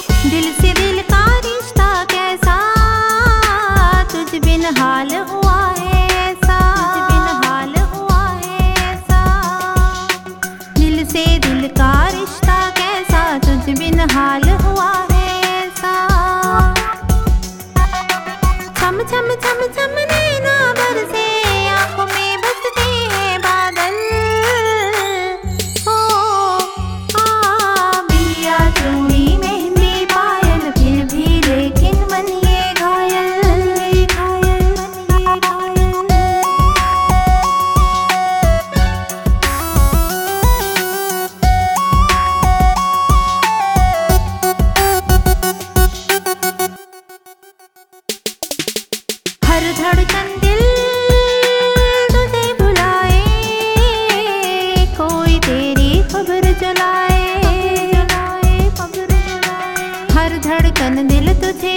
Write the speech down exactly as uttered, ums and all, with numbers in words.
दिल से दिल का रिश्ता कैसा, तुझ बिन हाल हुआ है ऐसा, तुझ बिन हाल हुआ है ऐसा। दिल से दिल का रिश्ता कैसा, तुझ बिन हाल हुआ है ऐसा। छम छम छम छम नैना बरसे, आंखों में बसते हैं बादल। ओ आ बिया चूड़ी मेहंदी पायल, फिर भी लेकिन मन ये घायल, घायल मन ये घायल। हर धड़कन दिल तुझे बुलाए, कोई तेरी खबर जलाए, जलाए खबर जलाए। हर धड़कन दिल तुझे